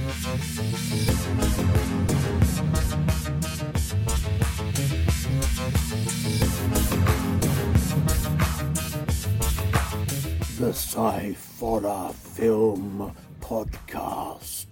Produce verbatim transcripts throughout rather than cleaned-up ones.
The Sci-Fi Film Podcast.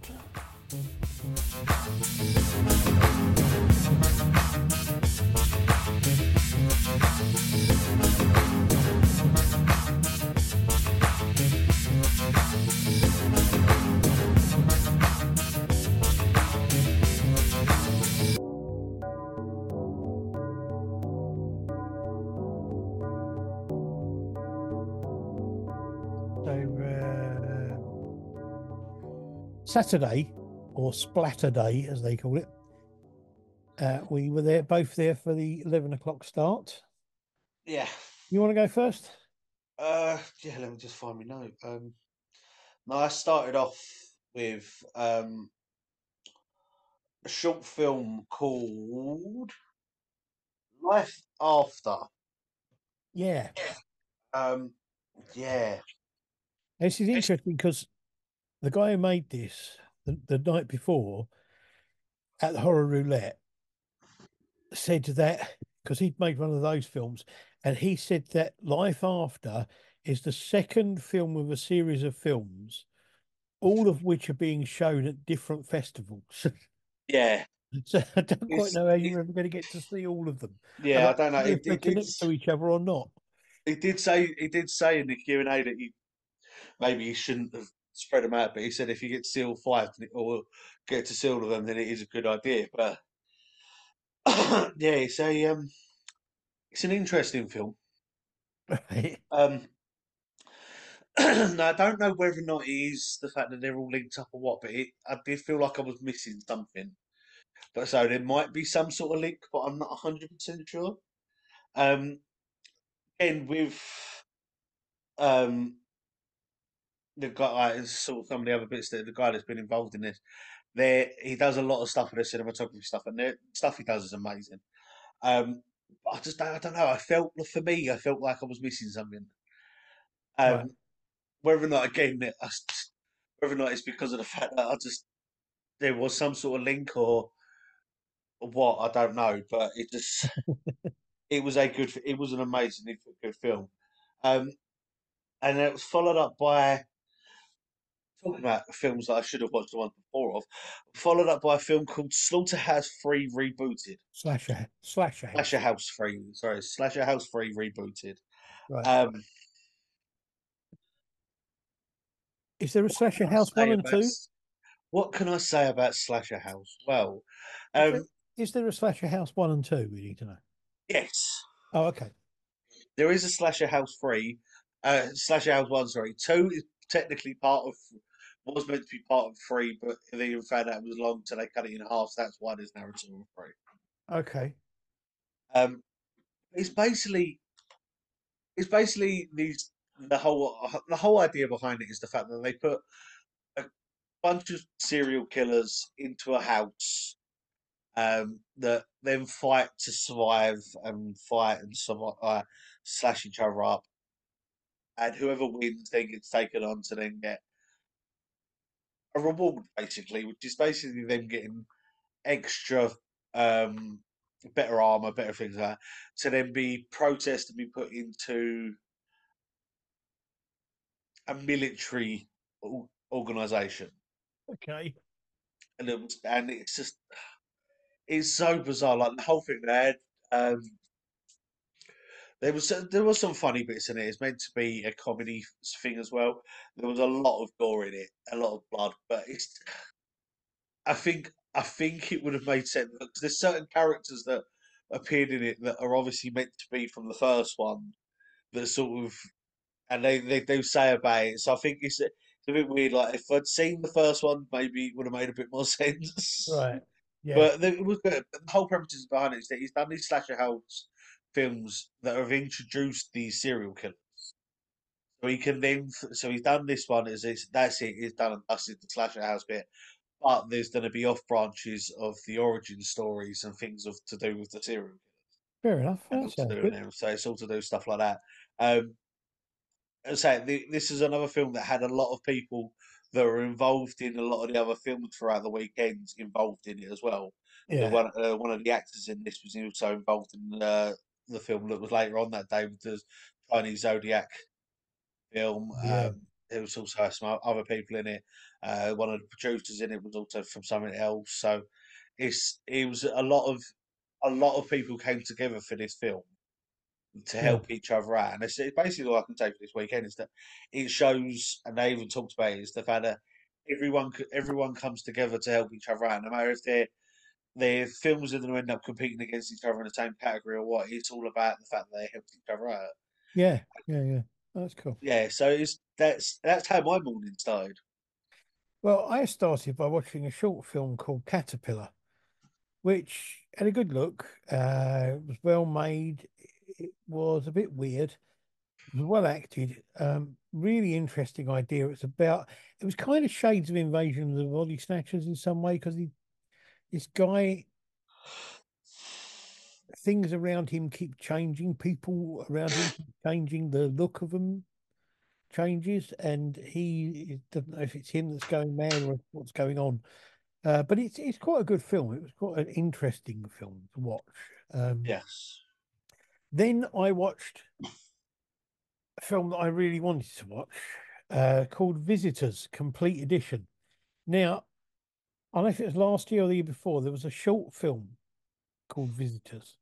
Saturday, or Splatter Day, as they call it. Uh, we were there, both there for the eleven o'clock start. Yeah. You want to go first? Uh, yeah. Let me just find my note. Um, no, I started off with um a short film called Life After. Yeah. Um, yeah. This is interesting because the guy who made this the, the night before at the Horror Roulette said that because he'd made one of those films, and he said that Life After is the second film of a series of films, all of which are being shown at different festivals. Yeah. So I don't quite It's, know how you're it, ever going to get to see all of them. yeah, I And don't know. if It, they it did. connect to each other or not. He did say. He did say in the Q and A that he maybe he shouldn't have spread them out, but he said if you get to see all five or get to see all of them, then it is a good idea. But yeah, it's a um, it's an interesting film. Right. Um, now I don't know whether or not it is the fact that they're all linked up or what, but it, I did feel like I was missing something. But so there might be some sort of link, but I'm not one hundred percent sure. Um, and with um, the guy, like, sort of some of the other bits that the guy that's been involved in this, there he does a lot of stuff with the cinematography stuff, and the stuff he does is amazing. Um, but I just I don't know. I felt for me, I felt like I was missing something. Um, Right. Whether or not again, I, whether or not it's because of the fact that I just there was some sort of link or what, I don't know, but it just it was a good, it was an amazing, good film, um, and it was followed up by talking about films that I should have watched the ones before of, followed up by a film called Slaughterhouse Three Rebooted. Slasher. Slasher House. Slasher House Three, sorry, Slasher House Three Rebooted. Right. Um, Is there a Slasher House one and two? What can I say about Slasher House? Well, Is um, there, is there a Slasher House one and two? We need to know. yes, Oh, okay. there is a Slasher House Three, uh, Slasher House One. Sorry, two is technically part of was meant to be part of three, but they even found out it was long, so they cut it in half. So that's why there's now a two of three. Okay. Um, it's basically it's basically these the whole the whole idea behind it is the fact that they put a bunch of serial killers into a house um, that then fight to survive and fight and survive, uh, slash each other up, and whoever wins then gets taken on to then get a reward, basically, which is basically them getting extra, um, better armor, better things like that, to then be processed and be put into a military organization. Okay. And it was, and it's just, it's so bizarre. Like the whole thing they had, um, there was there was some funny bits in it. It's meant to be a comedy thing as well. There was a lot of gore in it, a lot of blood, but it's. I think I think it would have made sense because there's certain characters that appeared in it that are obviously meant to be from the first one that sort of, and they, they do say about it. So I think it's a, it's a bit weird. Like if I'd seen the first one, maybe it would have made a bit more sense. Right. Yeah. But the, it was good. The whole premise is behind it is that he's done these slasher house films that have introduced these serial killers. So he can then, so he's done this one. Is it's that's it. He's done and dusted the slasher house bit. But there's going to be off branches of the origin stories and things of to do with the serial killers. Fair enough. And That all to sounds do in good. there. So it's all to do stuff like that. Um, as I say, the, this is another film that had a lot of people that were involved in a lot of the other films throughout the weekends involved in it as well. The Yeah, one uh, one of the actors in this was also involved in uh, the film that was later on that day with the Chinese Zodiac film. yeah, Um, there was also some other people in it. Uh, one of the producers in it was also from something else. So it's it was a lot of a lot of people came together for this film to yeah, help each other out. And it's, it's basically all I can say for this weekend is that it shows, and they even talked about it, is the fact that everyone c- everyone comes together to help each other out, no matter if they're their films are going to end up competing against each other in the same category or what. It's all about the fact that they helped each other out. yeah, yeah, yeah. That's cool. Yeah, so it's that's that's how my morning started. Well, I started by watching a short film called Caterpillar, which had a good look. Uh, it was well made. It was a bit weird. It was well acted. Um, really interesting idea. It's about. It was kind of shades of Invasion of the Body Snatchers in some way because he, this guy, things around him keep changing. People around him keep changing. The look of them changes, and he doesn't know if it's him that's going mad or what's going on. Uh, but it's it's quite a good film. It was quite an interesting film to watch. Um, Yes. then I watched a film that I really wanted to watch, uh, called Visitors Complete Edition. Now, I don't know if it was last year or the year before, there was a short film called Visitors.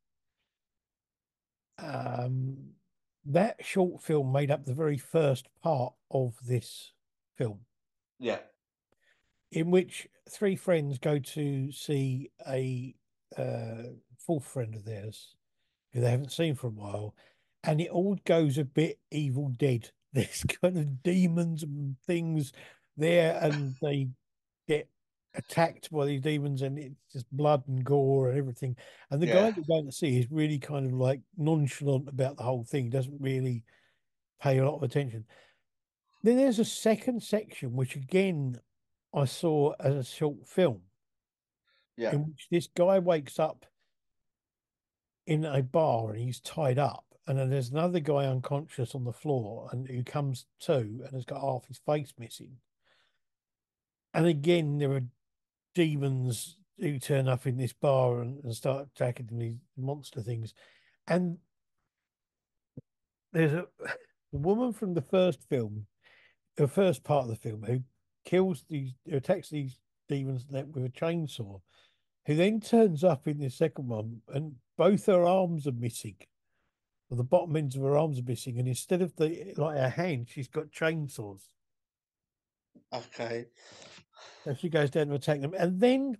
Um, that short film made up the very first part of this film, Yeah. in which three friends go to see a uh, fourth friend of theirs who they haven't seen for a while, and it all goes a bit Evil Dead. There's kind of demons and things there, and they get attacked by these demons, and it's just blood and gore and everything. And the guy Yeah. you're going to see is really kind of like nonchalant about the whole thing, doesn't really pay a lot of attention. Then there's a second section, which again I saw as a short film, Yeah. in which this guy wakes up in a bar and he's tied up. And then there's another guy unconscious on the floor and who comes to and has got half his face missing. And again, there are demons who turn up in this bar and, and start attacking these monster things. And there's a, a woman from the first film, the first part of the film, who kills these, who attacks these demons with a chainsaw, who then turns up in the second one and both her arms are missing. Well, the bottom ends of her arms are missing, and instead of the like her hand, she's got chainsaws. Okay. So she goes down to attack them, and then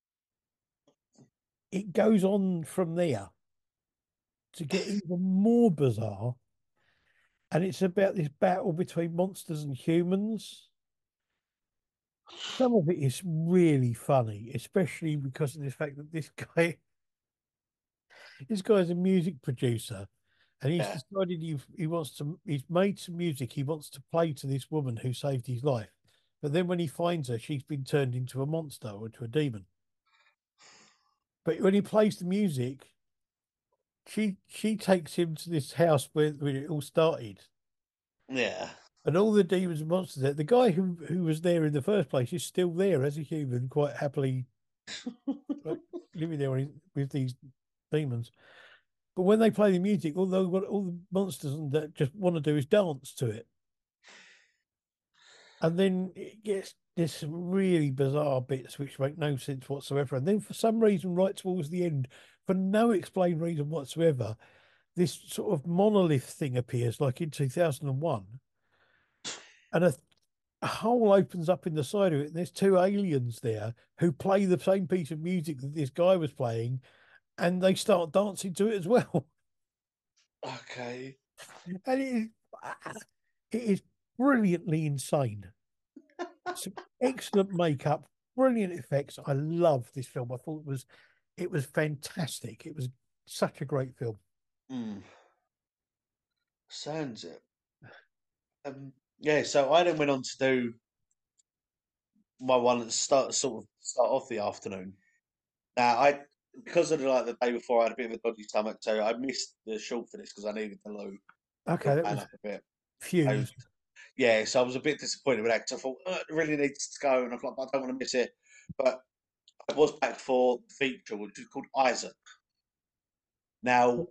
it goes on from there to get even more bizarre. And it's about this battle between monsters and humans. Some of it is really funny, especially because of the fact that this guy, this guy's a music producer, and he's Yeah. decided he he wants to. He's made some music he wants to play to this woman who saved his life. But then when he finds her, she's been turned into a monster or into a demon. But when he plays the music, she she takes him to this house where, where it all started. Yeah. And all the demons and monsters there. The guy who who was there in the first place is still there as a human, quite happily like, living there with with these demons. But when they play the music, although what all the monsters and that just want to do is dance to it. And then it gets there's some really bizarre bits which make no sense whatsoever. And then for some reason, right towards the end, for no explained reason whatsoever, this sort of monolith thing appears, like in two thousand one, and a, a hole opens up in the side of it, and there's two aliens there who play the same piece of music that this guy was playing, and they start dancing to it as well. Okay. And it is, it is brilliantly insane. Some excellent makeup, brilliant effects. I love this film. I thought it was it was fantastic. It was such a great film. Mm. Sounds it. Um, yeah, so I then went on to do my one at the start, sort of start off the afternoon. Now I, because of the, like the day before, I had a bit of a dodgy stomach, so I missed the short for this because I needed the loo. Okay, Filled that man was up a bit. So Fuse. yeah, so I was a bit disappointed with that because I thought oh, it really needs to go, and I thought I don't want to miss it. But I was back for the feature, which is called Isaac. Now,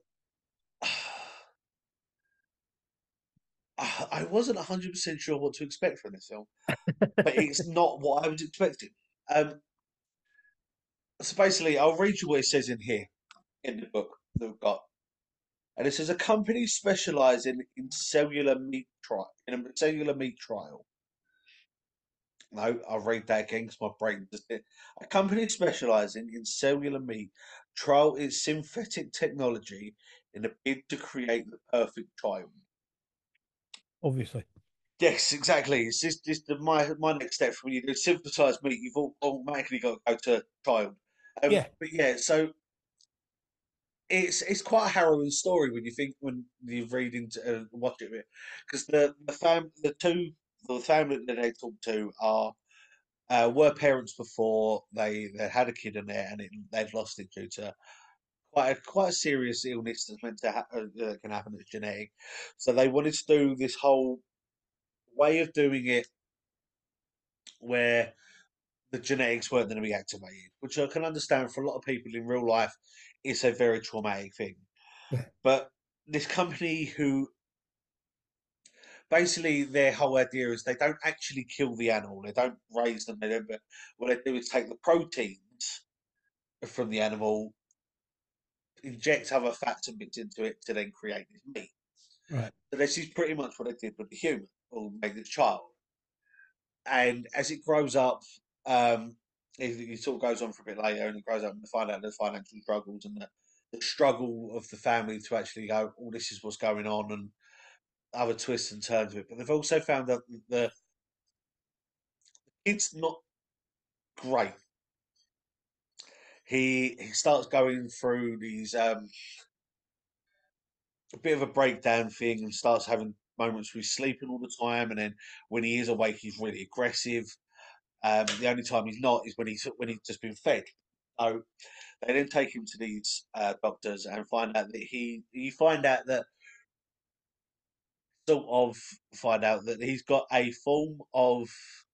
I wasn't one hundred percent sure what to expect from this film, but it's not what I was expecting. Um, so basically, I'll read you what it says in here in the book that we've got. And it says a company specializing in cellular meat trial in a cellular meat trial. No, I'll read that again because my brain just did. A company specializing in cellular meat trial its synthetic technology in a bid to create the perfect child. Obviously. Yes, exactly. It's just, just the, my my next step when you do synthesized meat, you've all, automatically got to go to child. Um, Yeah. but yeah, so it's it's quite a harrowing story when you think when you read into uh, watch it because the the fam the two the family that they talk to are uh, were parents before they they had a kid in there and it, they've lost it due to quite a quite a serious illness that's meant to ha- uh, that can happen as genetic. So they wanted to do this whole way of doing it where the genetics weren't going to be activated, which I can understand for a lot of people in real life. It's a very traumatic thing, Yeah. but this company who basically their whole idea is they don't actually kill the animal. They don't raise them. They don't. But what they do is take the proteins from the animal, inject other fats and bits into it to then create this meat. Right. So this is pretty much what they did with the human or make the child. And as it grows up, um, it, it sort of goes on for a bit later, and it grows up and they find out the financial struggles and the, the struggle of the family to actually go, "Oh, this is what's going on," and other twists and turns of it. But they've also found out that the kid's not great. He he starts going through these um, a bit of a breakdown thing and starts having moments where he's sleeping all the time, and then when he is awake, he's really aggressive. Um, the only time he's not is when he's when he's just been fed. So they then take him to these uh, doctors and find out that he you find out that sort of find out that he's got a form of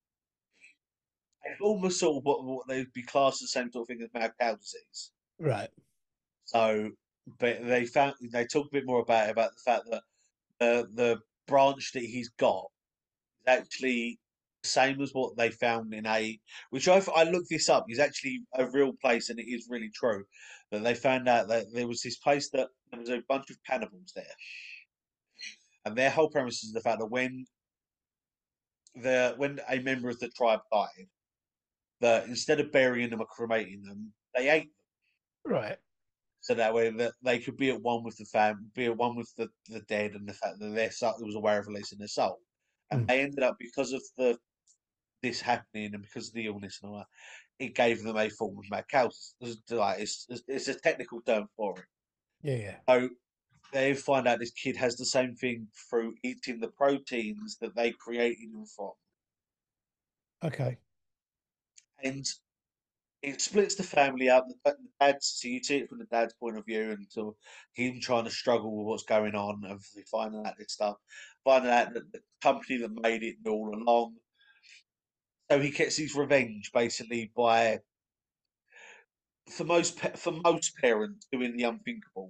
a form of sort of what, what they'd be classed as the same sort of thing as mad cow disease. Right. So, but they found they talk a bit more about it, about the fact that the the branch that he's got is actually the same as what they found in a, which I I looked this up, is actually a real place and it is really true. That they found out that there was this place that there was a bunch of cannibals there, and their whole premise is the fact that when the when a member of the tribe died, that instead of burying them or cremating them, they ate them. Right. So that way that they could be at one with the fam, be at one with the, the dead, and the fact that their soul was aware of releasing their soul. And Mm. they ended up because of the this happening and because of the illness and all that, it gave them a form of mad cow. It's, like, it's, it's a technical term for it. Yeah. Yeah. So they find out this kid has the same thing through eating the proteins that they created him from, Okay. and it splits the family up. The, the dad, so you see it from the dad's point of view, and sort of him trying to struggle with what's going on, and finding out this stuff, finding out that the company that made it knew all along. So he gets his revenge basically by, for most pa- for most parents, doing the unthinkable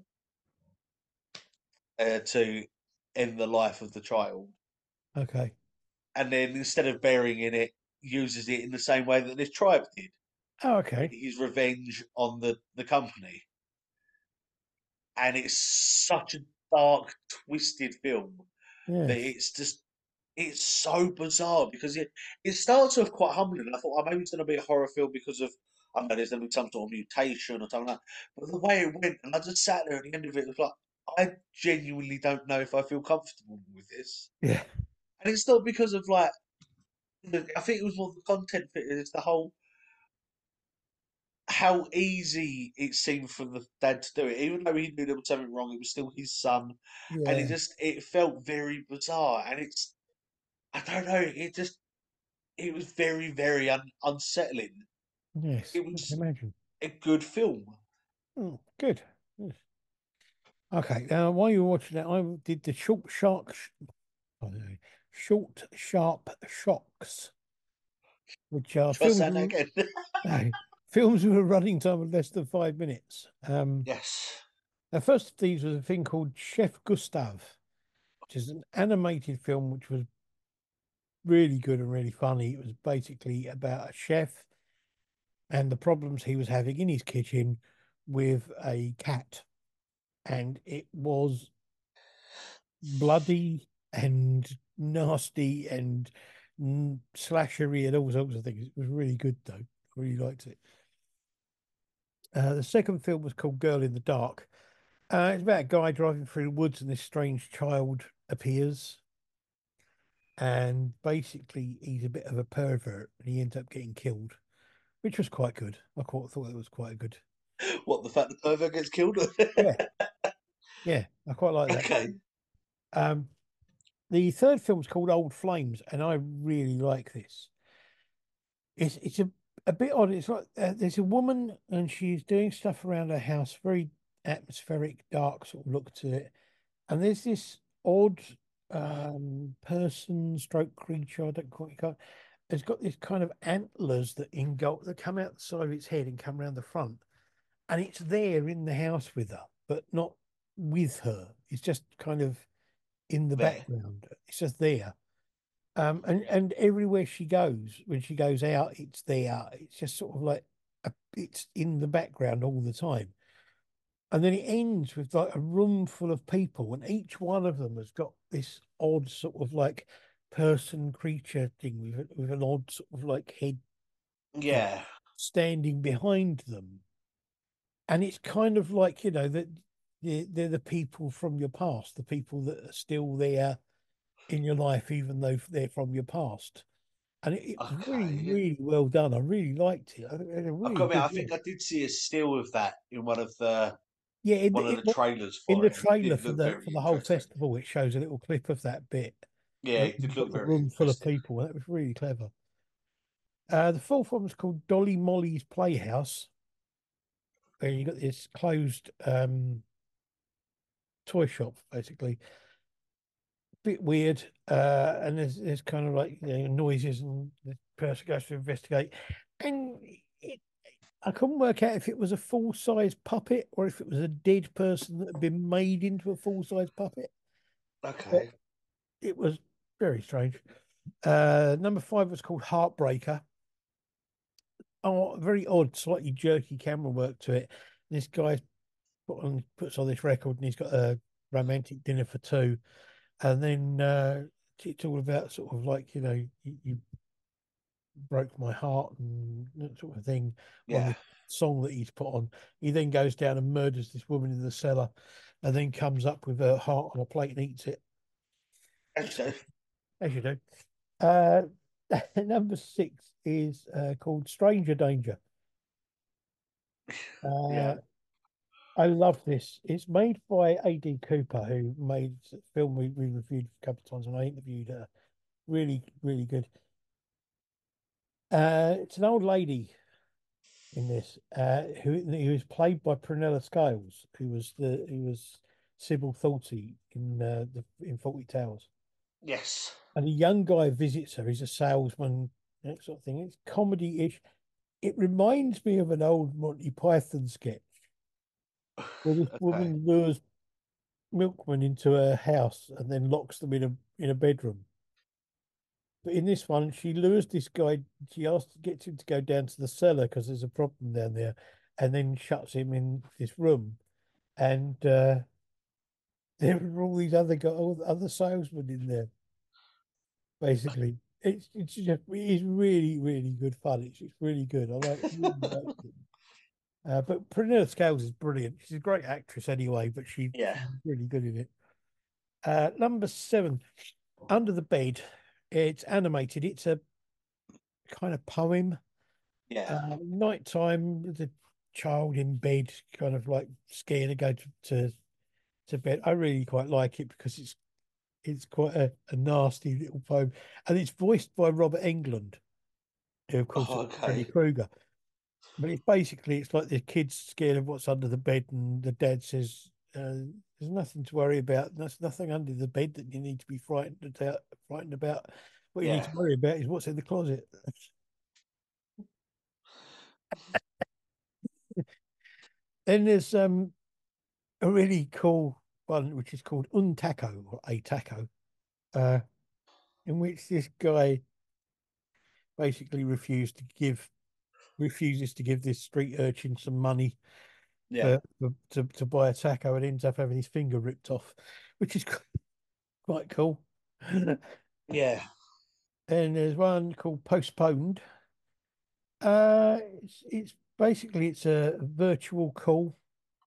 uh, to end the life of the child, Okay. and then instead of burying in it, uses it in the same way that this tribe did, Oh, okay. his revenge on the the company. And it's such a dark, twisted film that Yes. it's just it's so bizarre because it it starts off quite humbling. I thought, oh, maybe it's going to be a horror film because of I don't know there's going to be some sort of mutation or something like that. But the way it went, and I just sat there at the end of it, it was like I genuinely don't know if I feel comfortable with this. Yeah. And it's not because of like the, I think it was more the content fit. It's the whole how easy it seemed for the dad to do it, even though he knew there was something wrong. It was still his son, and it Yeah. just it felt very bizarre. And it's I don't know, it just it was very very un, unsettling. Yes. It I can was imagine. a good film. Oh, good. Yes. Okay. Now, while you were watching that, I did the Short Shark, sh- oh, no, Short, Sharp Shocks, which are Try films saying that again. no, films with a running time of less than five minutes. Um, Yes. the first of these was a thing called Chef Gustav, which is an animated film which was really good and really funny. It was basically about a chef and the problems he was having in his kitchen with a cat. And it was bloody and nasty and mm, slashery and all sorts of things. It was really good, though. I really liked it. Uh, the second film was called Girl in the Dark. Uh, it's about a guy driving through the woods and this strange child appears. And basically, he's a bit of a pervert and he ends up getting killed, which was quite good. I quite thought it was quite good. What, the fact the pervert gets killed? Yeah, yeah, I quite like that. Okay. Um, the third film's called Old Flames, and I really like this. It's it's a, a bit odd. It's like uh, there's a woman and she's doing stuff around her house, very atmospheric, dark sort of look to it. And there's this odd um person stroke creature, I don't quite can't it's got this kind of antlers that engulf that come out the side of its head and come around the front. And it's there in the house with her, but not with her. It's just kind of in the There. background. It's just there. Um, and and everywhere she goes, when she goes out, it's there. It's just sort of like a, it's in the background all the time. And then it ends with like a room full of people, and each one of them has got this odd sort of like person creature thing with with an odd sort of like head thing Yeah. standing behind them. And it's kind of like, you know, that they're, they're the people from your past, the people that are still there in your life, even though they're from your past. And it, it was really, Okay. really well done. I really liked it. I think it had a I've really got to admit, good I look. think I did see a still of that in one of the Yeah, in one the, of it, the trailers in for the it, and it trailer did for look the very for the whole interesting. festival, it shows a little clip of that bit. Yeah, Uh, it did you've got look a very room full of interesting. people. That was really clever. Uh, the fourth one was called Dolly Molly's Playhouse, where you got this closed um, toy shop, basically. Bit weird, uh, and there's there's kind of like, you know, noises, and the person goes to investigate, and it, I couldn't work out if it was a full size puppet or if it was a dead person that had been made into a full size puppet. But Okay. it was very strange. Uh, number five was called Heartbreaker. Oh, very odd, slightly jerky camera work to it. This guy put on puts on this record, and he's got a romantic dinner for two, and then uh, it's all about sort of like, you know, you, you broke my heart and that sort of thing on Yeah. the song that he's put on. He then goes down and murders this woman in the cellar, and then comes up with her heart on a plate and eats it, Okay. as you do. Uh, number six is uh, called Stranger Danger. Uh, Yeah. I love this. It's made by A D Cooper, who made a film we, we reviewed a couple of times, and I interviewed her. Really, really good. Uh, it's an old lady in this, uh, who who was played by Prunella Scales, who was the who was Sybil Thornton in uh, the in Fawlty Towers. Yes. And a young guy visits her. He's a salesman, that sort of thing. It's comedy-ish. It reminds me of an old Monty Python sketch where this Okay. woman lures milkmen into her house and then locks them in a in a bedroom. But in this one, she lures this guy. She asks, gets him to go down to the cellar because there's a problem down there, and then shuts him in this room. And uh, there are all these other guys, all the other salesmen in there. Basically, it's it's just it's really really good fun. It's it's really good. I like really like it. Uh, but Prunella Scales is brilliant. She's a great actress anyway, but she, Yeah. she's really good in it. Uh, number seven, Under the Bed. It's animated. It's a kind of poem. Yeah. Uh, nighttime, with a child in bed, kind of like scared to go to, to, to bed. I really quite like it because it's it's quite a, a nasty little poem. And it's voiced by Robert Englund, who of course Oh, is Freddy okay. Krueger. But it's basically, it's like the kid's scared of what's under the bed, and the dad says, Uh, there's nothing to worry about. There's nothing under the bed that you need to be frightened about. Frightened about. What you need Yeah. to worry about is what's in the closet. Then there's um a really cool one which is called Un Taco or A Taco, uh, in which this guy basically refused to give refuses to give this street urchin some money Yeah. for, for to, to buy a taco and ends up having his finger ripped off, which is quite cool. Yeah. And there's one called Postponed. Uh, it's it's basically it's a virtual call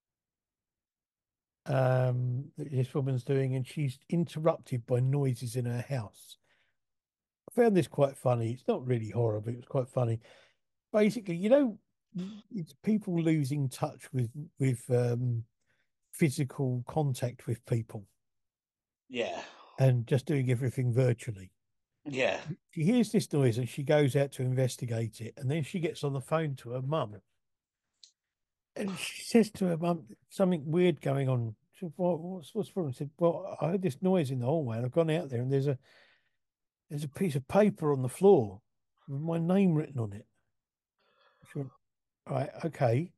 um that this woman's doing, and she's interrupted by noises in her house. I found this quite funny. It's not really horror, but it was quite funny. Basically, you know, it's people losing touch with with um physical contact with people Yeah. and just doing everything virtually. Yeah. She hears this noise and she goes out to investigate it, and then she gets on the phone to her mum. And she says to her mum, something weird going on. She said, what, what's what's wrong? She said, well, I heard this noise in the hallway, and I've gone out there, and there's a there's a piece of paper on the floor with my name written on it. She went, right, okay.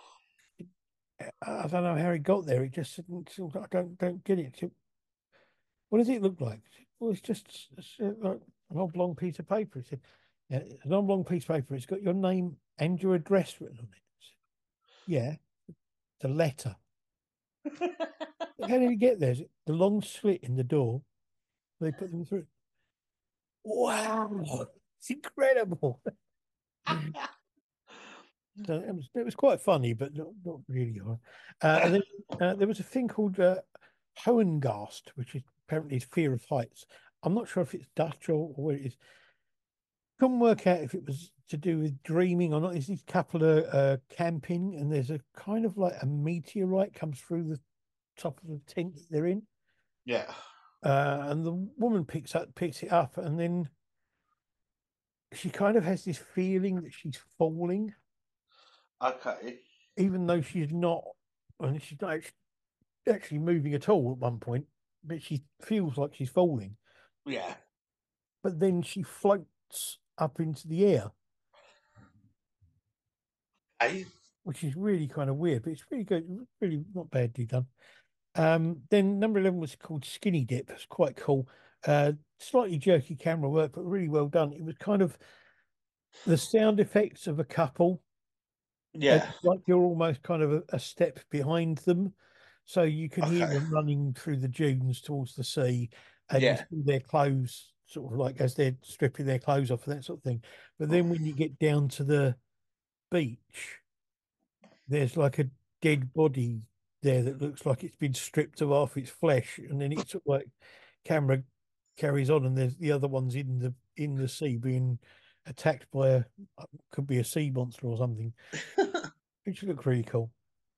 I don't know how it got there. It just said, I don't don't get it. She said, what does it look like? She said, well, it's just it's uh, like an oblong piece of paper. He said, yeah, it's an oblong piece of paper. It's got your name and your address written on it. I said, yeah, it's a letter. How did it get there? Is it the long slit in the door? They put them through. Wow, it's incredible. So it was it was quite funny, but not, not really hard. Uh, and then uh, there was a thing called uh, Hohengast, which is apparently is fear of heights. I'm not sure if it's Dutch or, or what it is. Couldn't work out if it was to do with dreaming or not. There's this couple of uh, camping, and there's a kind of like a meteorite comes through the top of the tent that they're in. Yeah. Uh, and the woman picks up picks it up, and then she kind of has this feeling that she's falling, Okay. even though she's not, and she's not actually, actually moving at all at one point, but she feels like she's falling. Yeah. But then she floats up into the air, Hey. which is really kind of weird, but it's really good, really not badly done. Um, then number eleven was called Skinny Dip. It's quite cool. Uh, slightly jerky camera work, but really well done. It was kind of the sound effects of a couple, and Yeah. like you're almost kind of a, a step behind them. So you can hear Okay. them running through the dunes towards the sea, and you Yeah. see their clothes sort of like as they're stripping their clothes off and that sort of thing. But then when you get down to the beach, there's like a dead body there that looks like it's been stripped of half its flesh, and then it's sort of like camera carries on, and there's the other ones in the in the sea being attacked by a could be a sea monster or something, which looked really cool.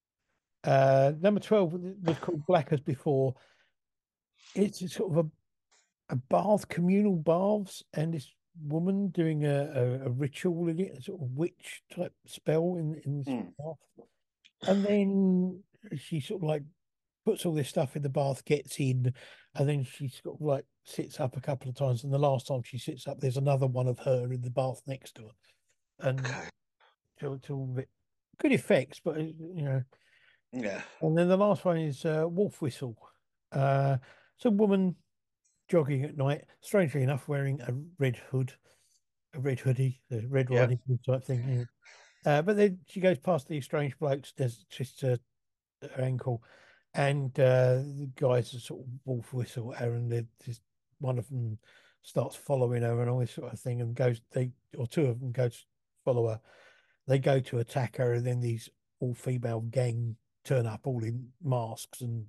Uh, number twelve was called Black as Before. It's a sort of a, a bath, communal baths, and this woman doing a, a, a ritual in it, a sort of witch type spell in, in this Mm. bath. And then she sort of like puts all this stuff in the bath, gets in, and then she sort of like sits up a couple of times. And the last time she sits up, there's another one of her in the bath next to her. And Okay. to, to all of it, good effects, but you know. Yeah. And then the last one is uh, Wolf Whistle. Uh, it's a woman jogging at night, strangely enough, wearing a red hood, a red hoodie, a Red Yeah. Riding Hood type thing. Yeah. Uh, but then she goes past these strange blokes, there's just her, her ankle, and uh, the guys are sort of wolf whistle at her, and they just one of them starts following her and all this sort of thing, and goes they or two of them go to follow her. They go to attack her, and then these all female gang turn up, all in masks, and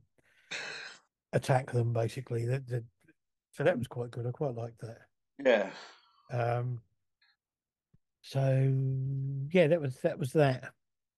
attack them basically. That, that, so that was quite good. I quite liked that. Yeah. Um, so yeah, that was that was that.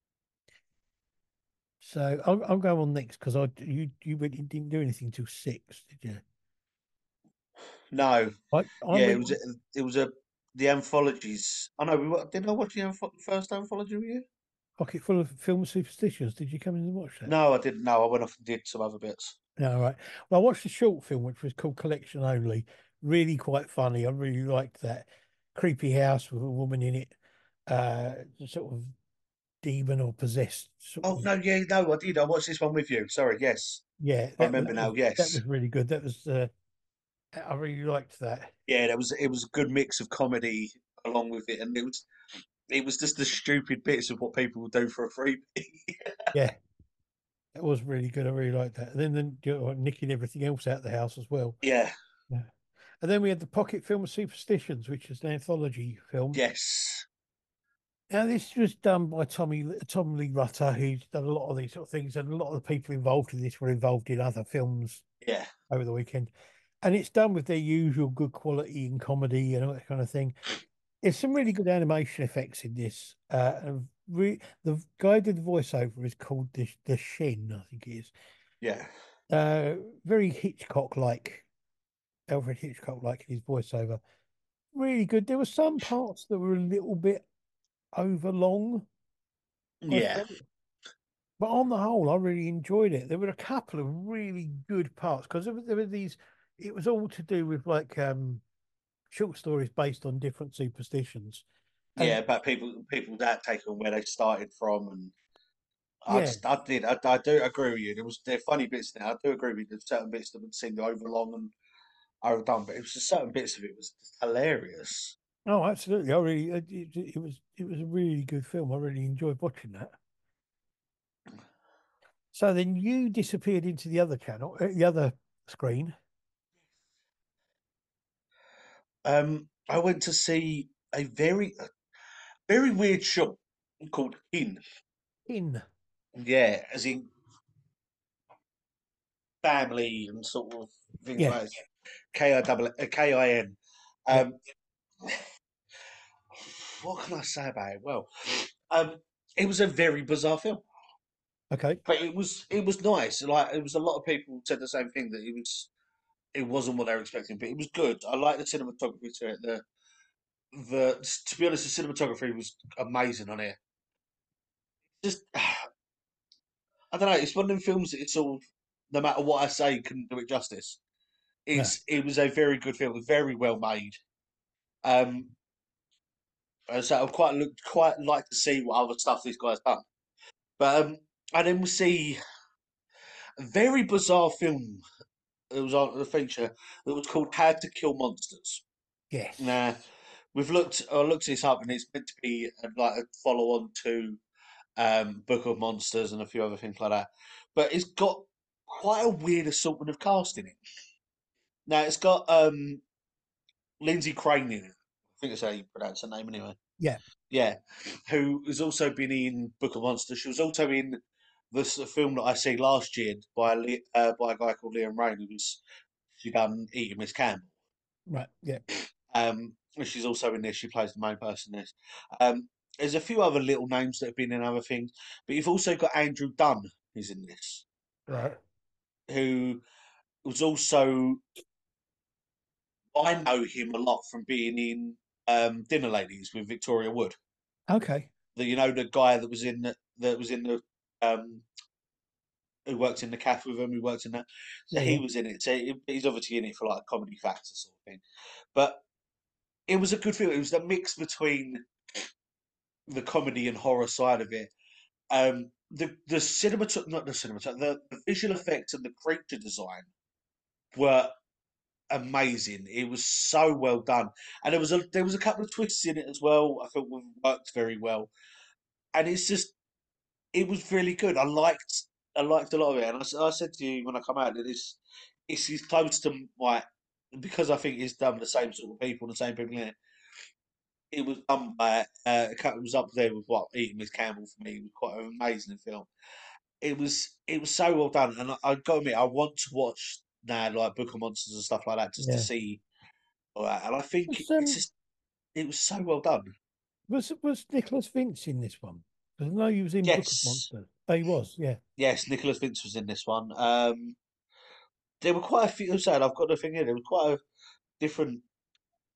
So I'll I'll go on next because I you you really didn't do anything till six, did you? No. I I Yeah. It went was. A, it was a the anthologies. I know. We wa- didn't I watch the anth- first anthology with you? Pocket full of film superstitions. Did you come in and watch that? No, I didn't know. I went off and did some other bits. No, right. Well, I watched a short film which was called Collection Only. Really quite funny. I really liked that. Creepy house with a woman in it, uh, sort of demon or possessed. Sort Oh of, no, yeah, no, I did. I watched this one with you. Sorry, yes, yeah, I that, remember that now. was that Yes, was really good. That was uh, I really liked that. yeah, that was it. Was a good mix of comedy along with it, and it was it was just the stupid bits of what people would do for a freebie. Yeah, that was really good. I really liked that. And then then you know, nicking everything else out the house as well. Yeah, Yeah. And then we had the Pocket Film of Superstitions, which is an anthology film. yes, Now, this was done by Tommy Tom Lee Rutter, who's done a lot of these sort of things, and a lot of the people involved in this were involved in other films yeah, over the weekend. And it's done with their usual good quality and comedy and all that kind of thing. There's some really good animation effects in this. Uh, and re the guy who did the voiceover is called the the Shin, I think it is. yeah, Uh, very Hitchcock-like, Alfred Hitchcock-like in his voiceover. Really good. There were some parts that were a little bit overlong, I yeah, felt. But on the whole, I really enjoyed it. There were a couple of really good parts because there, were- there were these. It was all to do with like um short stories based on different superstitions, yeah. and But people people that take on where they started from, and I yeah, just I did I, I do agree with you. There was there are funny bits there. I do agree with you. There's certain bits that would seem overlong and overdone, but it was just certain bits of it was just hilarious. oh, absolutely. I really, it, it, it was it was a really good film. I really enjoyed watching that. So then you disappeared into the other channel, uh, the other screen. Um, I went to see a very a very weird show called In. In, Yeah, as in family and sort of things yeah, like K I double K I N. yeah, Um, what can I say about it? Well, um, it was a very bizarre film, okay, but it was it was nice. Like it was a lot of people said the same thing that it was it wasn't what they were expecting, but it was good. I like the cinematography to it. The the to be honest, the cinematography was amazing on it. Just I don't know. It's one of them films that it's all no matter what I say can do it justice. no, It's it was a very good film, very well made. Um, uh, so I quite look quite like to see what other stuff this guy's done. But um, and then we see a very bizarre film. It was on the feature that was called How to Kill Monsters. yes, Now we've looked I looked this up and it's meant to be uh, like a follow on to um, Book of Monsters and a few other things like that. But it's got quite a weird assortment of cast in it. Now it's got um, Lindsay Crane in it. I think that's how you pronounce her name anyway. yeah, Yeah, who has also been in Book of Monsters. She was also in this film that I see last year by Le- uh, by a guy called Liam Rain, who was she done Eating Miss Campbell. right, yeah, Um, and she's also in this. She plays the main person in this. Um, there's a few other little names that have been in other things, but you've also got Andrew Dunn who's in this, right, who was also I know him a lot from being in um, Dinner Ladies with Victoria Wood. okay, The you know the guy that was in the, that was in the um, who worked in the cafe with him, who worked in that. So yeah, he yeah, was in it. So he- he's obviously in it for like a comedy factor sort of thing. But it was a good film. It was a mix between the comedy and horror side of it. Um, the the cinemat not the cinemat the, the visual effects and the creature design were amazing. It was so well done, and there was a there was a couple of twists in it as well. I thought worked very well, and it's just it was really good. I liked I liked a lot of it, and I, s- I said to you when I come out that it's it's, it's close to my because I think it's done with the same sort of people, the same people in it. It was done by uh, a couple- it was up there with what Eating Miss Campbell for me. It was quite an amazing film. It was it was so well done, and I, I got to admit, I want to watch now like Book of Monsters and stuff like that just to yeah. see all that. And I think Was it's um just it was so well done. was was Nicholas Vince in this one? Because I know he was in Book of Yes, Monsters. Oh, he was, yeah. yes, Nicholas Vince was in this one. Um, there were quite a few. Sad, I've got the thing here. There was quite a different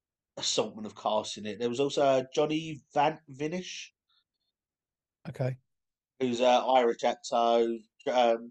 assortment of casts in it. There was also uh, Johnny Van Vinish. Okay. who's an Irish actor. Who's, um,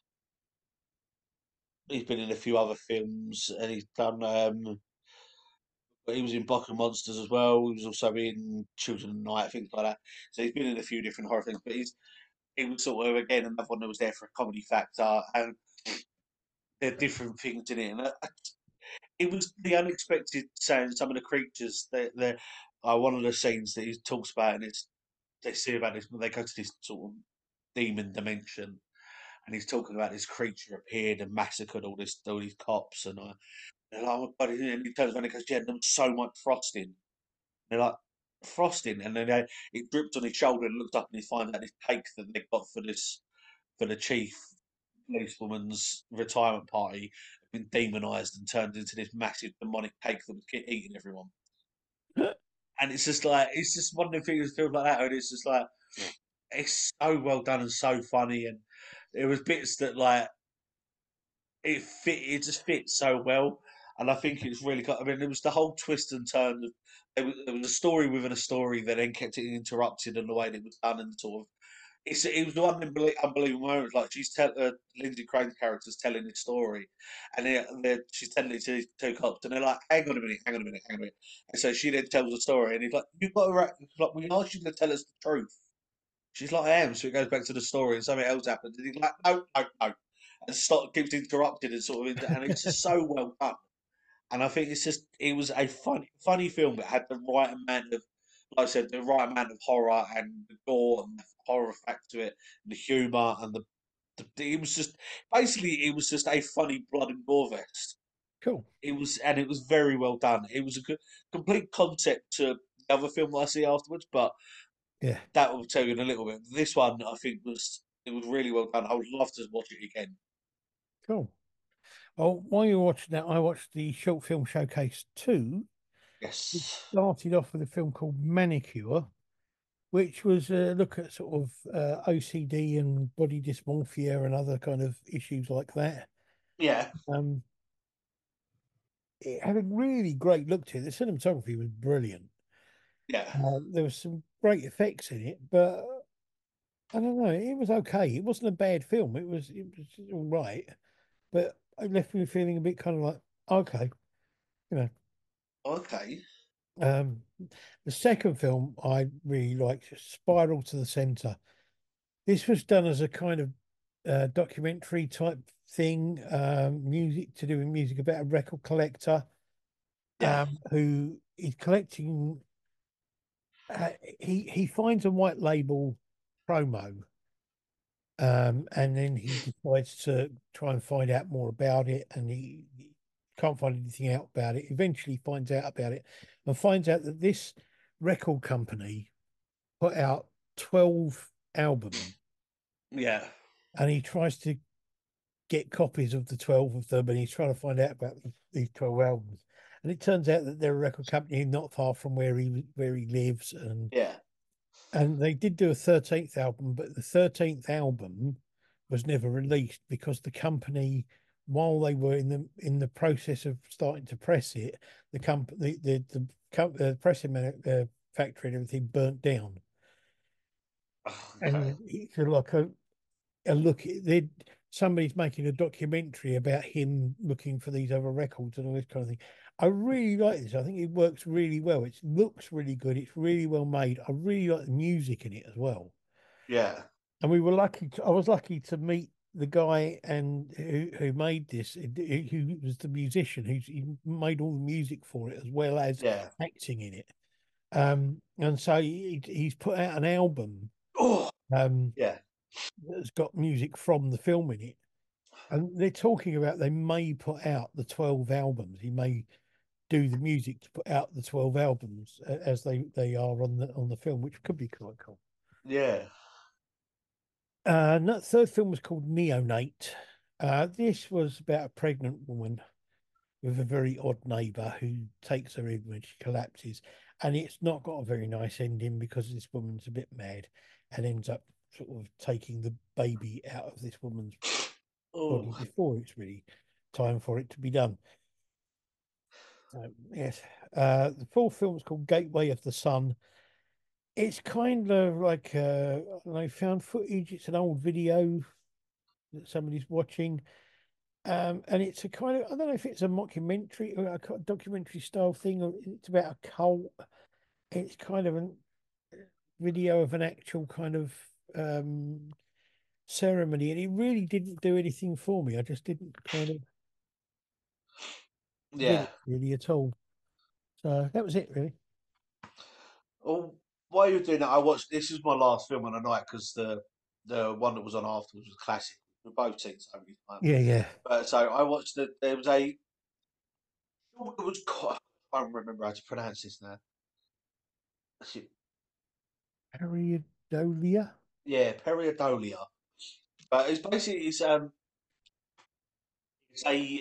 he's been in a few other films, and he's done. Um, he was in Block and Monsters as well. He was also in Children of the Night, things like that. So he's been in a few different horror things. But he's he was sort of again another one that was there for a comedy factor, and there are different things in it. And I, I, it was the unexpected sound. Some of the creatures, they they are one of the scenes that he talks about, and it's they see about this. They go to this sort of demon dimension, and he's talking about this creature appeared and massacred all this all these cops, and I, they're like, oh my god! And he turns around and goes, yeah, there was so much frosting. And they're like, frosting, and then they, it dripped on his shoulder and looked up and he finds out this cake that they got for this for the chief policewoman's retirement party had been demonized and turned into this massive demonic cake that was eating everyone. And it's just like it's just one of the things that feels like that, and it's just like it's so well done and so funny, and there was bits that like it fit, it just fits so well, and I think it's really. I mean, it was the whole twist and turn. Of, there was, there was a story within a story that then kept it interrupted, and the way that it was done, and sort of it's it was one unbelie- unbelievable moment. Like she's tell uh, Lindsay Crane's character's telling this story, and they they're, she's telling it to these two cops, and they're like, "Hang on a minute, hang on a minute, hang on a minute." And so she then tells the story, and he's like, "You've got to ra- like we asked you to tell us the truth." She's like, "I am." So it goes back to the story, and something else happens, and he's like, "No, no, no," and stop keeps interrupted and sort of, and it's just so well done. And I think it's just it was a funny, funny film that had the right amount of, like I said, the right amount of horror and the gore and the horror factor to it, and the humour and the, the. It was just basically it was just a funny blood and gore fest. Cool. It was, and it was very well done. It was a good, complete concept to the other film that I see afterwards, but Yeah. that will tell you in a little bit. This one, I think, was it was really well done. I would love to watch it again. Cool. Oh, while you're watching that, I watched the short film showcase two. It Yes. started off with a film called Manicure, which was a look at sort of uh, O C D and body dysmorphia and other kind of issues like that. Yeah. Um, it had a really great look to it. The cinematography was brilliant. Yeah. Uh, there was some great effects in it, but I don't know. It was okay. It wasn't a bad film. It was it was all right, but it left me feeling a bit kind of like okay, you know. Okay. Um, the second film I really liked, Spiral to the Center. This was done as a kind of uh, documentary type thing, um, music to do with music about a record collector Yeah. um, who is collecting. Uh, he he finds a white label promo, um, and then he decides to try and find out more about it, and he, he can't find anything out about it. Eventually, finds out about it, and finds out that this record company put out twelve albums, Yeah. and he tries to get copies of the twelve of them, and he's trying to find out about these twelve albums. And it turns out that they're a record company not far from where he where he lives, and Yeah. and they did do a thirteenth album, but the thirteenth album was never released because the company, while they were in the in the process of starting to press it, the company the the, the, the pressing uh, factory and everything burnt down. Okay. And it's like a a look. They somebody's making a documentary about him looking for these other records and all this kind of thing. I really like this. I think it works really well. It looks really good. It's really well made. I really like the music in it as well. Yeah. And we were lucky. To, I was lucky to meet the guy and who who made this, who was the musician who's he made all the music for it as well as Yeah. acting in it. Um, and so he, he's put out an album. Oh. Um, Yeah. that's got music from the film in it. And they're talking about they may put out the twelve albums. He may do the music to put out the twelve albums uh, as they, they are on the on the film, which could be quite cool. Yeah. Uh, and that third film was called Neonate. Uh, this was about a pregnant woman with a very odd neighbour who takes her in when she collapses. And it's not got a very nice ending because this woman's a bit mad and ends up sort of taking the baby out of this woman's body Oh. before it's really time for it to be done. So, yes. Uh, the fourth film is called Gateway of the Sun. It's kind of like uh, I don't know, found footage. It's an old video that somebody's watching, um, and it's a kind of I don't know if it's a mockumentary or a co- documentary style thing, or it's about a cult. It's kind of a video of an actual kind of um, ceremony, and it really didn't do anything for me. I just didn't kind of get Yeah. it really at all. So that was it, really. Well, while you're doing that, I watched. This is my last film on the night because the the one that was on afterwards was classic. We've both seen so many times. Yeah, yeah. But so I watched the. There was a. It was. I can't remember how to pronounce this now. Periodolia. Yeah, Periodolia. But it's basically it's um it's a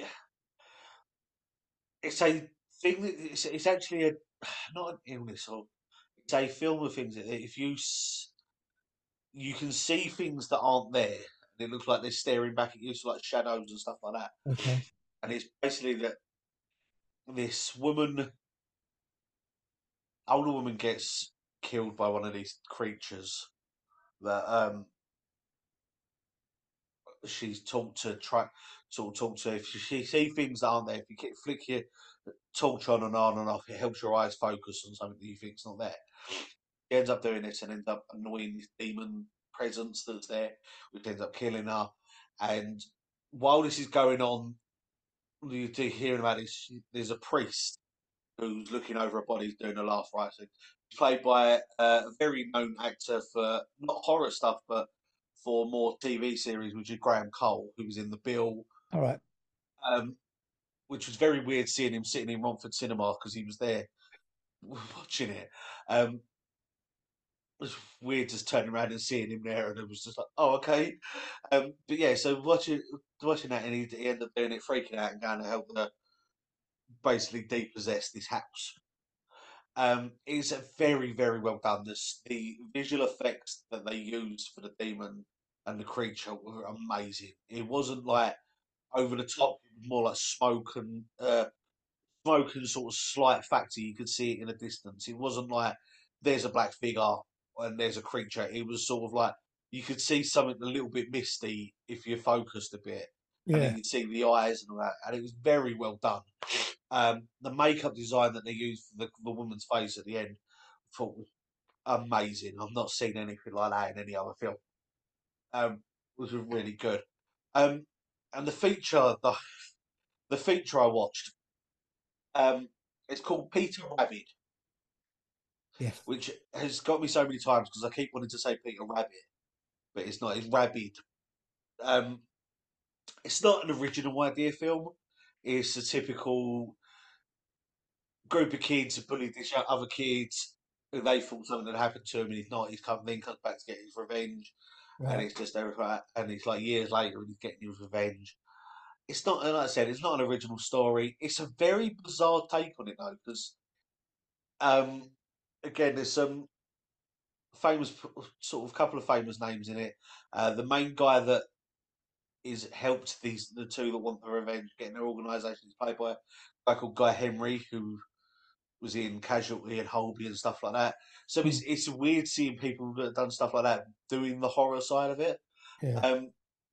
it's a thing that it's, it's actually a not an illness or it's a film of things that if you s- you can see things that aren't there and it looks like they're staring back at you, so like shadows and stuff like that. Okay. And it's basically that this woman, older woman, gets killed by one of these creatures that um she's taught to try sort of talk to. If she see things that aren't there, if you keep flick your torch on and on and off, it helps your eyes focus on something that you think's not there. He ends up doing this and ends up annoying this demon presence that's there, which ends up killing her. And while this is going on, you do hearing about this. There's a priest who's looking over a body doing the last rites. He's played by uh, a very known actor for not horror stuff, but for more T V series, which is Graham Cole, who was in The Bill, All right. um, which was very weird seeing him sitting in Romford Cinema because he was there watching it. Um, it was weird just turning around and seeing him there, and it was just like, oh, okay. Um, but yeah, so watching watching that, and he, he ended up doing it, freaking out, and going to help the basically depossess this house. Um, it's very, very well done. This, the visual effects that they used for the demon and the creature were amazing. It wasn't like over the top, it was more like smoke and uh, smoke and sort of slight factor. You could see it in a distance. It wasn't like there's a black figure and there's a creature. It was sort of like you could see something a little bit misty if you focused a bit, and then Yeah. you'd see the eyes and all that. And it was very well done. Um, the makeup design that they used for the, the woman's face at the end, I thought was amazing. I've not seen anything like that in any other film. Um, was really good. Um, and the feature, the the feature I watched, um, it's called Peter Rabbit, Yes. which has got me so many times because I keep wanting to say Peter Rabbit, but it's not. It's Rabbit. Um, it's not an original idea film. It's a typical group of kids who bullied these other kids who they thought something had happened to him, and he's not. He's come then comes back to get his revenge, and Right. it's just everything. And it's like years later, and he's getting his revenge. It's not, like I said, it's not an original story. It's a very bizarre take on it though, because um, again, there's some famous, sort of couple of famous names in it. Uh, the main guy that is helped these the two that want the revenge getting their organisation is played by a guy called Guy Henry, who was in Casualty and Holby and stuff like that. So Hmm. it's it's weird seeing people that have done stuff like that doing the horror side of it. Yeah. Um,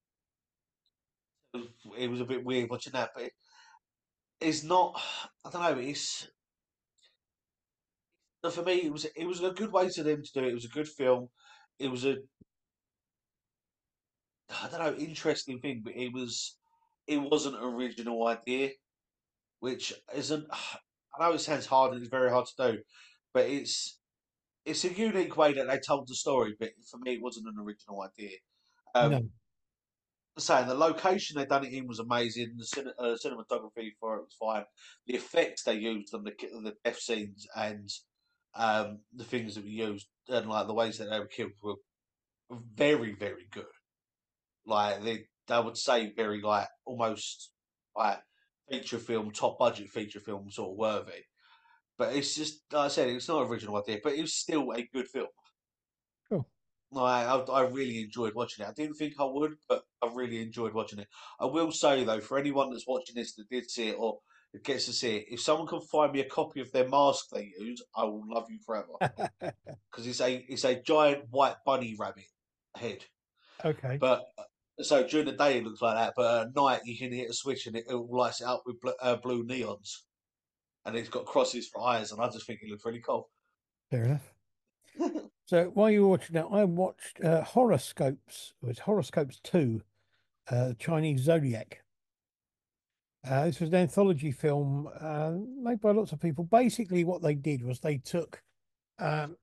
it was a bit weird watching that, but it, it's not. I don't know. It's for me. It was it was a good way to them to do it. It was a good film. It was a I don't know interesting thing, but it was it wasn't an original idea, which isn't. I know it sounds hard and it's very hard to do, but it's it's a unique way that they told the story. But for me, it wasn't an original idea. Um, No. saying the location they done it in was amazing. The cin- uh, cinematography for it was fine. The effects they used on the ki- the death scenes and um, the things that we used and like the ways that they were killed were very very good. Like they, I would say very like almost like feature film, top budget feature film sort of worthy. But it's just like I said, it's not an original idea, but it was still a good film. Cool. Like, I, I really enjoyed watching it. I didn't think I would, but I really enjoyed watching it. I will say though, for anyone that's watching this that did see it, or that gets to see it. If someone can find me a copy of their mask they use, I will love you forever. Because it's a it's a giant white bunny rabbit head. Okay. But so during the day it looks like that, but at night you can hit a switch and it, it lights it up with bl- uh, blue neons, and it's got crosses for eyes, and I just think it looks really cool. Fair enough. So while you were watching that, I watched uh, Horoscopes. It was Horoscopes two, uh, Chinese Zodiac. Uh, this was an anthology film uh, made by lots of people. Basically, what they did was they took um,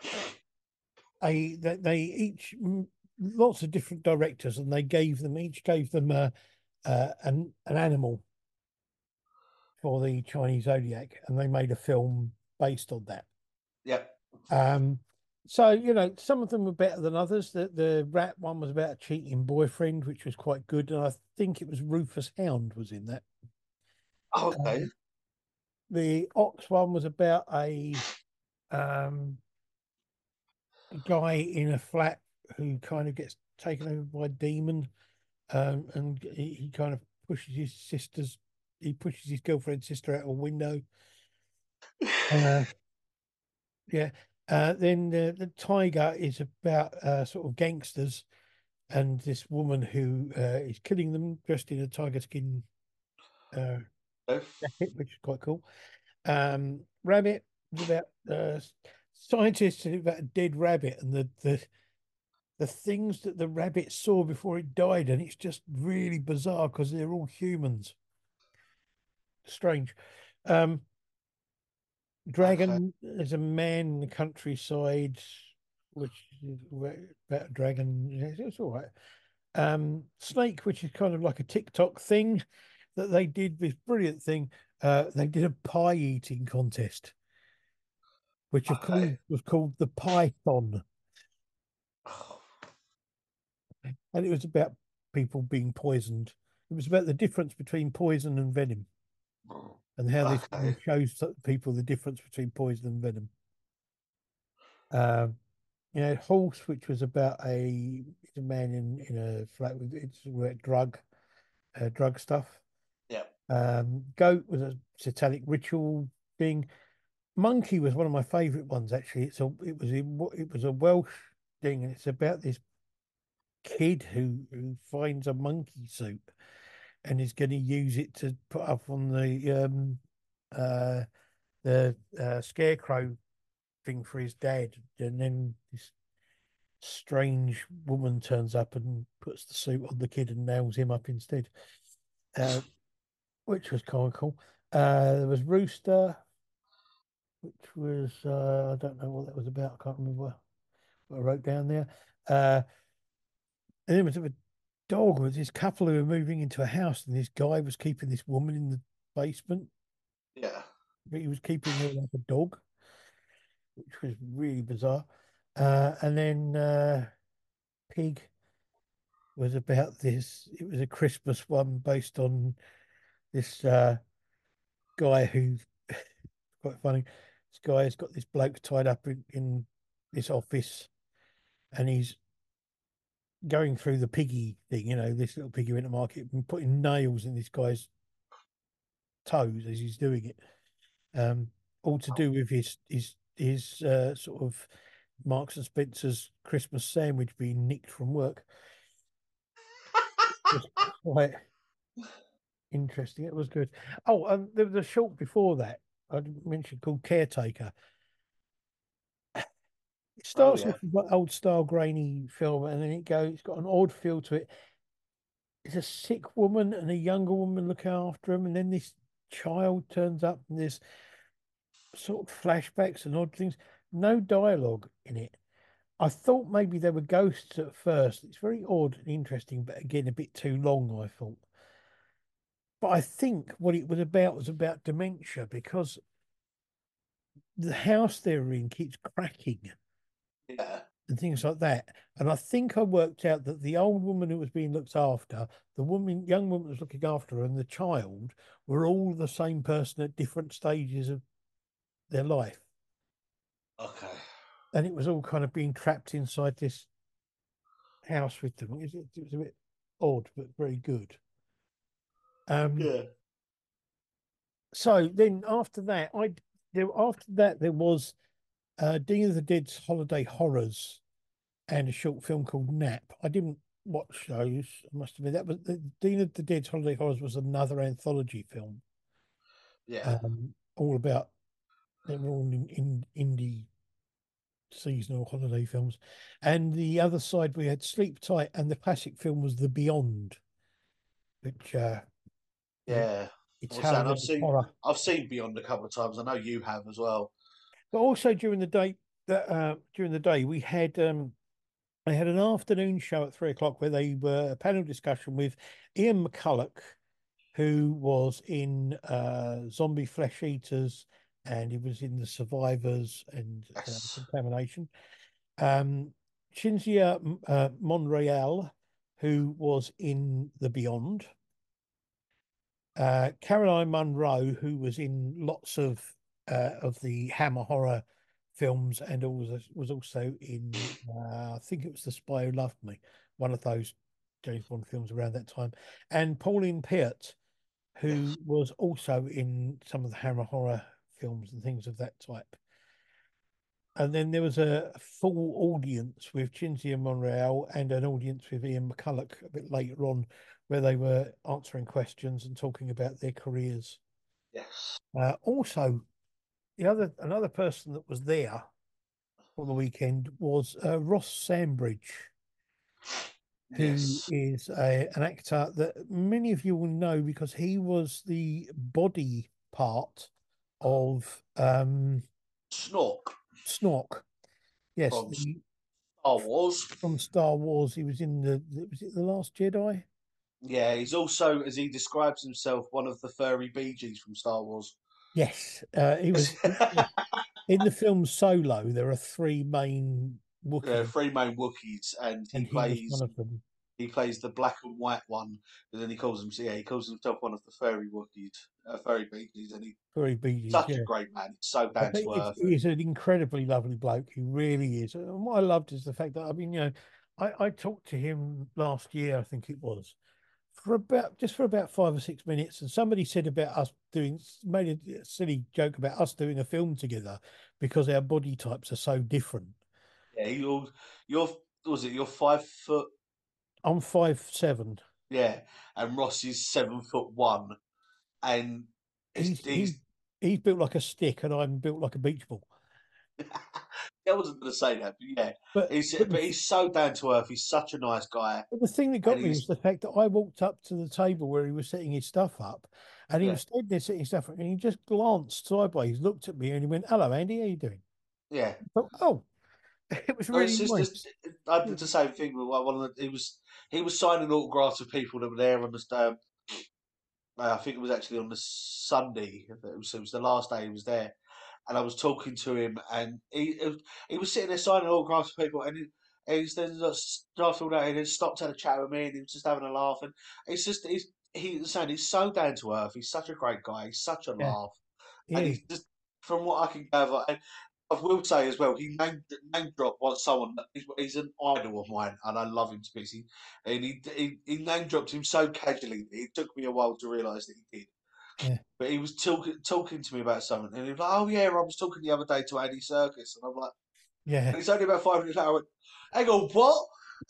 a they, they each lots of different directors, and they gave them each gave them uh, uh, an an animal for the Chinese Zodiac, and they made a film based on that. Yep. Um, so you know, some of them were better than others. The the rat one was about a cheating boyfriend, which was quite good, and I think it was Rufus Hound was in that. Oh, okay. Um, the ox one was about a um a guy in a flat who kind of gets taken over by a demon, um, and he, he kind of pushes his sister's he pushes his girlfriend's sister out a window. Uh, yeah. Uh, then the, the tiger is about uh, sort of gangsters and this woman who uh, is killing them dressed in a tiger skin uh, jacket, which is quite cool. Um, Rabbit was about uh, scientists and about a dead rabbit and the, the the things that the rabbit saw before it died, and it's just really bizarre because they're all humans. Strange. Um, Okay. Dragon is a man in the countryside, which is about a dragon. It's, it's all right. Um, Snake, which is kind of like a TikTok thing that they did this brilliant thing. Uh, they did a pie eating contest, which of course Okay. was called the Python, and it was about people being poisoned. It was about the difference between poison and venom, and how this Okay. shows people the difference between poison and venom. Um, you know, Horse, which was about a, a man in in a flat with it's about drug, uh, drug stuff. Yep. Um, Goat was a satanic ritual thing. Monkey was one of my favourite ones actually. It's a it was in it was a Welsh thing, and it's about this kid who who finds a monkey suit and is going to use it to put up on the um uh the uh, scarecrow thing for his dad, and then this strange woman turns up and puts the suit on the kid and nails him up instead, uh, which was kind of cool. Uh, there was Rooster, which was uh, I don't know what that was about. I can't remember what I wrote down there. Uh, and then there was a dog with this couple who were moving into a house, and this guy was keeping this woman in the basement, Yeah. but he was keeping her like a dog, which was really bizarre. Uh, and then uh, Pig was about this. It was a Christmas one based on this uh, guy who's quite funny. This guy has got this bloke tied up in, in this office, and he's going through the piggy thing, you know, this little piggy went to market and putting nails in this guy's toes as he's doing it. Um, all to do with his his his uh, sort of Marks and Spencer's Christmas sandwich being nicked from work. It was quite interesting. It was good. Oh, and there was a short before that I mentioned called Caretaker. It Oh starts yeah. off with like old style grainy film, and then it goes. It's got an odd feel to it. It's a sick woman and a younger woman looking after him, and then this child turns up, and there's sort of flashbacks and odd things. No dialogue in it. I thought maybe there were ghosts at first. It's very odd and interesting, but again, a bit too long, I thought. But I think what it was about was about dementia because the house they're in keeps cracking Yeah. and things like that. And I think I worked out that the old woman who was being looked after, the woman, young woman that was looking after her, and the child were all the same person at different stages of their life. Okay. And it was all kind of being trapped inside this house with them. It was, it was a bit odd, but very good. Um, Yeah. so then after that, I there after that there was uh, Dean of the Dead's Holiday Horrors and a short film called Nap. I didn't watch those. I must admit that was the Dean of the Dead's Holiday Horrors was another anthology film, Yeah, um, all about they were all in, in indie seasonal holiday films. And the other side we had Sleep Tight, and the classic film was The Beyond, which uh, is yeah. I was saying I've Italian seen horror. I've seen Beyond a couple of times. I know you have as well. But also during the day that uh, during the day we had um, they had an afternoon show at three o'clock where they were a panel discussion with Ian McCulloch, who was in uh, Zombie Flesh Eaters, and he was in The Survivors and uh, Yes, Contamination. Um, Shinzia uh, Monreal, who was in The Beyond. Uh, Caroline Munro, who was in lots of uh, of the Hammer horror films, and also was also in uh, I think it was The Spy Who Loved Me, one of those James Bond films around that time, and Pauline Peart, who yes. was also in some of the Hammer horror films and things of that type. And then there was a full audience with Chinzia Monreal and an audience with Ian McCulloch a bit later on, where they were answering questions and talking about their careers. Yes. Uh, also, the other another person that was there on the weekend was uh, Ross Sandbridge, who Yes. is a, an actor that many of you will know because he was the body part of um, Snork Snork. Yes, from the Star Wars. from Star Wars. He was in the, the was it the Last Jedi? Yeah, he's also, as he describes himself, one of the furry Bee Gees from Star Wars. Yes, uh, he was in the film Solo. There are three main uh, Wookiee, three main Wookiees, and he and he was one plays of them. he plays the black and white one, and then he calls himself yeah he calls himself one of the furry Wookiees, uh, furry Bee Gees, and he's Very Bee Gees, such a yeah. great man. He's so Uh, down But to it's, earth, and he's an incredibly lovely bloke. He really is. And what I loved is the fact that I mean, you know, I, I talked to him last year, I think it was, for about just for about five or six minutes, and somebody said about us doing made a silly joke about us doing a film together because our body types are so different. yeah, you're you're what was it you're five foot I'm five seven. yeah, and Ross is seven foot one, and it's He's he he's he's built like a stick, and I'm built like a beach ball. I wasn't going to say that, but yeah, But he's but but the, he's so down to earth. He's such a nice guy, but the thing that and got me was he's the fact that I walked up to the table where he was setting his stuff up, and he yeah was standing there setting his stuff up, and he just glanced sideways, looked at me, and he went, "Hello, Andy, how you doing?" yeah. I thought, oh, it was No, it's really just, nice. just I Yeah, did the same thing with one of the. He was he was signing autographs with people that were there on the um, uh, I think it was actually on the Sunday. It was, it was the last day he was there, and I was talking to him, and he it was- he was sitting there signing autographs for people, and he, and he's then just started all that, and then stopped had a chat with me, and he was just having a laugh, and it's just he's he's saying he's so down to earth. He's such a great guy. He's such a yeah, laugh, and yeah, he's just from what I can gather. And I will say as well, he name name dropped once someone that he's, he's an idol of mine, and I love him to bits. He, and he, he he name dropped him so casually that it took me a while to realise that he did. yeah, But he was talking talking to me about something, and he was like, "Oh yeah, I was talking the other day to Andy Serkis," and I'm like, yeah. and it's only about five minutes later. I went, "Hang on, what?"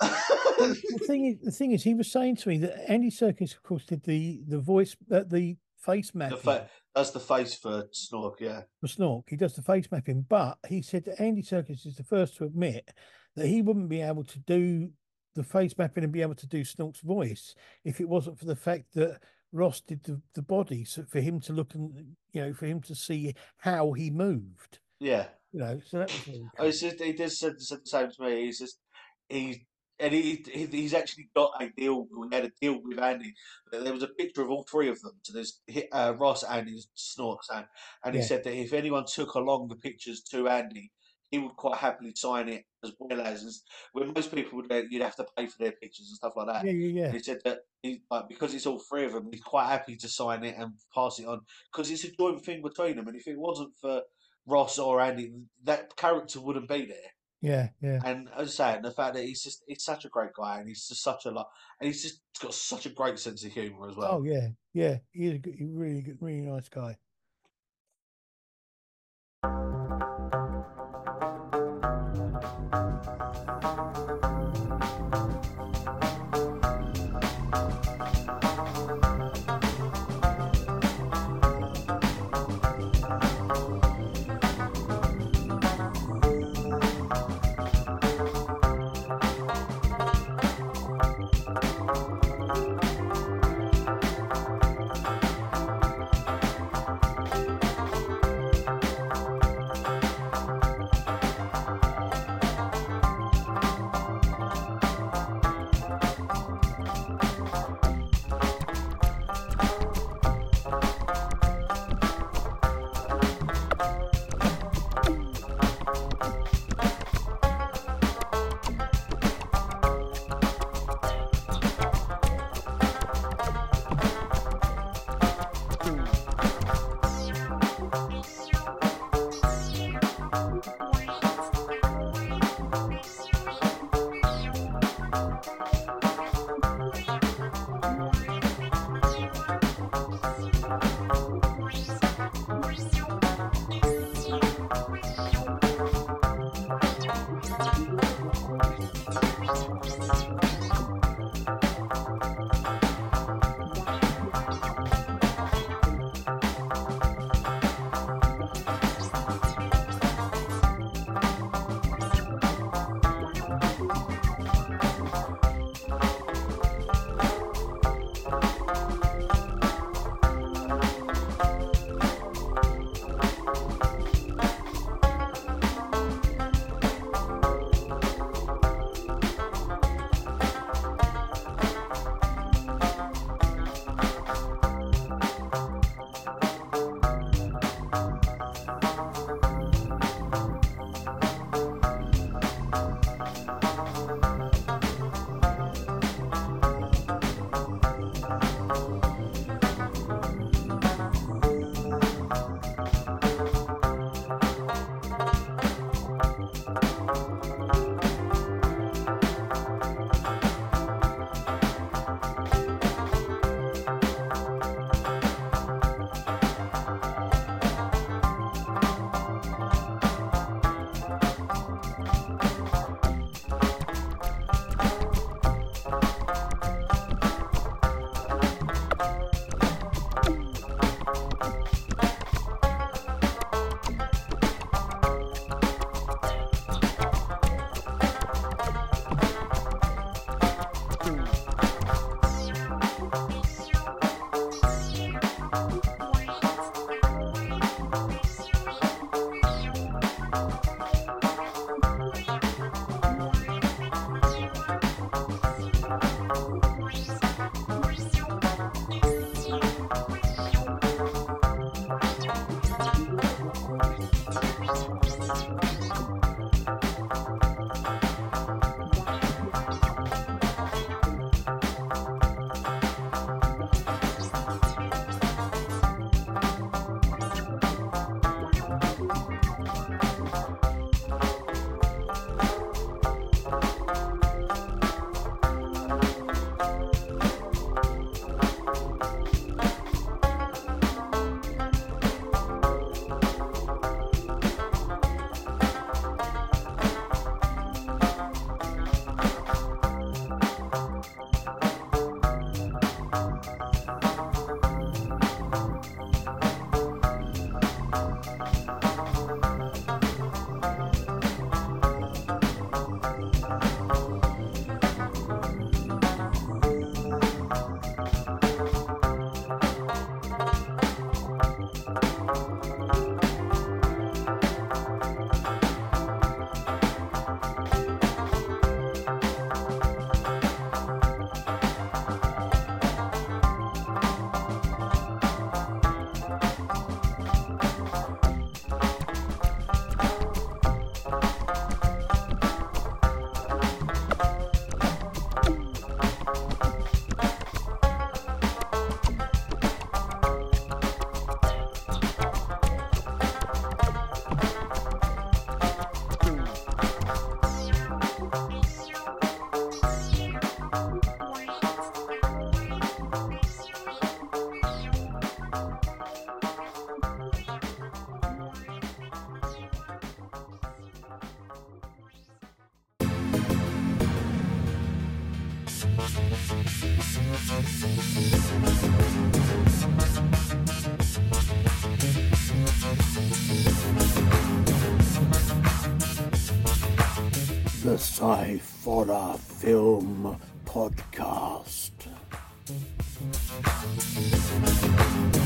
Well, the thing is, the thing is, he was saying to me that Andy Serkis, of course, did the the voice, uh, the face the mapping fa- that's the face for Snork, yeah, for Snork. He does the face mapping, but he said that Andy Serkis is the first to admit that he wouldn't be able to do the face mapping and be able to do Snork's voice if it wasn't for the fact that Ross did the, the body, so for him to look and you know for him to see how he moved. yeah. You know, so that was really Oh, cool. it's just, he just said, said the same to me. He's just he and he, he he's actually got a deal. We had a deal with Andy. There was a picture of all three of them. So there's uh, Ross, Andy, Snorks, and and he Yeah, said that if anyone took along the pictures to Andy, he would quite happily sign it as well as, as when most people would uh, you'd have to pay for their pictures and stuff like that. yeah, yeah, yeah, And he said that he, like, because it's all three of them, he's quite happy to sign it and pass it on because it's a joint thing between them. And if it wasn't for Ross or Andy, that character wouldn't be there. yeah, yeah. And as I say, and the fact that he's just he's such a great guy and he's just such a lot and he's just got such a great sense of humour as Oh well. yeah, yeah. He's a good, he's a really good, really nice guy. The Sci-Fi Film Podcast.